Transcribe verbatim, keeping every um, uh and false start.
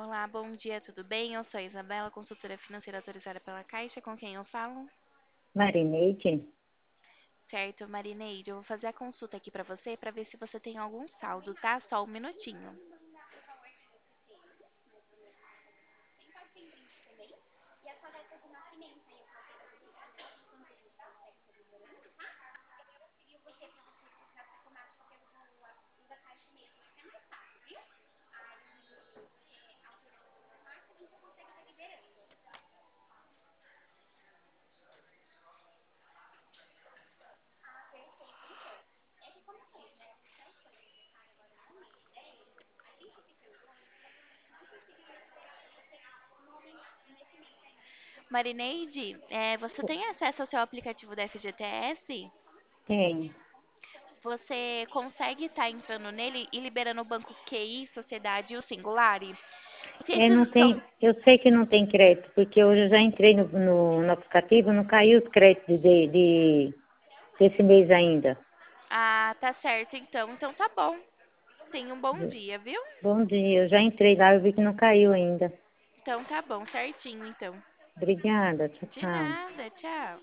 Olá, bom dia, tudo bem? Eu sou a Isabela, consultora financeira autorizada pela Caixa, com quem eu falo? Marineide? Certo, Marineide, eu vou fazer a consulta aqui pra você pra ver se você tem algum saldo, tá? Só um minutinho. Marineide, é, você tem acesso ao seu aplicativo da F G T S? Tem. Você consegue estar entrando nele e liberando o banco Q I, Sociedade e o Singulari? Se É, esses não estão. tem, eu sei que não tem crédito, porque hoje eu já entrei no, no, no aplicativo, não caiu os créditos de, de, desse mês ainda. Ah, tá certo então. Então tá bom. Tenha um bom dia, viu? Bom dia, eu já entrei lá, eu vi que não caiu ainda. Então tá bom, certinho então. Obrigada, tchau, De tchau. nada, tchau.